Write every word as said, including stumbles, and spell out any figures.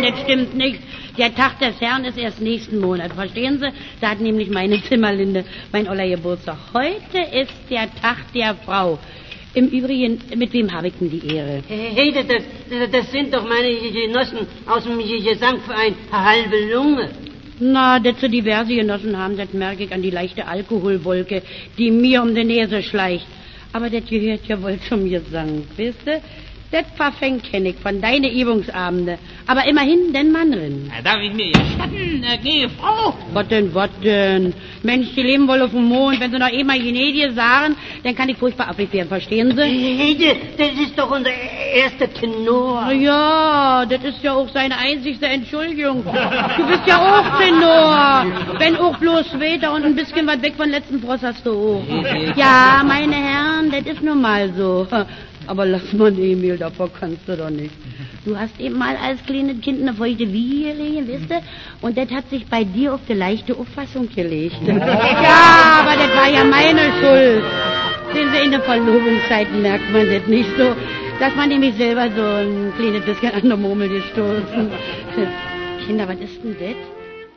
das stimmt nicht. Der Tag des Herrn ist erst nächsten Monat, verstehen Sie? Da hat nämlich meine Zimmerlinde mein Oller Geburtstag. Heute ist der Tag der Frau. Im Übrigen, mit wem habe ich denn die Ehre? Hey, das, das, das sind doch meine Genossen aus dem Gesangverein Halbe Lunge. Na, dass Sie diverse Genossen haben, das merke ich an die leichte Alkoholwolke, die mir um den Nase schleicht. Aber das gehört ja wohl zum Gesang, wisst ihr? Das Parfum kenne ich von deinen Übungsabende. Aber immerhin den Mann drin. Ja, darf ich mir gestatten, äh, gnädige Frau? Was denn, was denn? Mensch, die leben wohl auf dem Mond. Wenn sie noch einmal Gnädige sagen, dann kann ich furchtbar abwegig werden, verstehen Sie? Hey, das ist doch unser erster Tenor. Na ja, das ist ja auch seine einzigste Entschuldigung. Du bist ja auch Tenor. Wenn auch bloß weiter und ein bisschen weit weg von letzten Frost hast du auch. Ja, meine Herren, das ist nun mal so. Aber lass mal, Emil, davor kannst du doch nicht. Du hast eben mal als kleines Kind eine feuchte Wiege gelegen, wisst ihr? Und das hat sich bei dir auf die leichte Auffassung gelegt. Ja, aber das war ja meine Schuld. Sehen Sie, in der Verlobungszeit merkt man das nicht so, dass man nämlich selber so ein kleines bisschen an der Murmel gestoßen. Kinder, was ist denn das?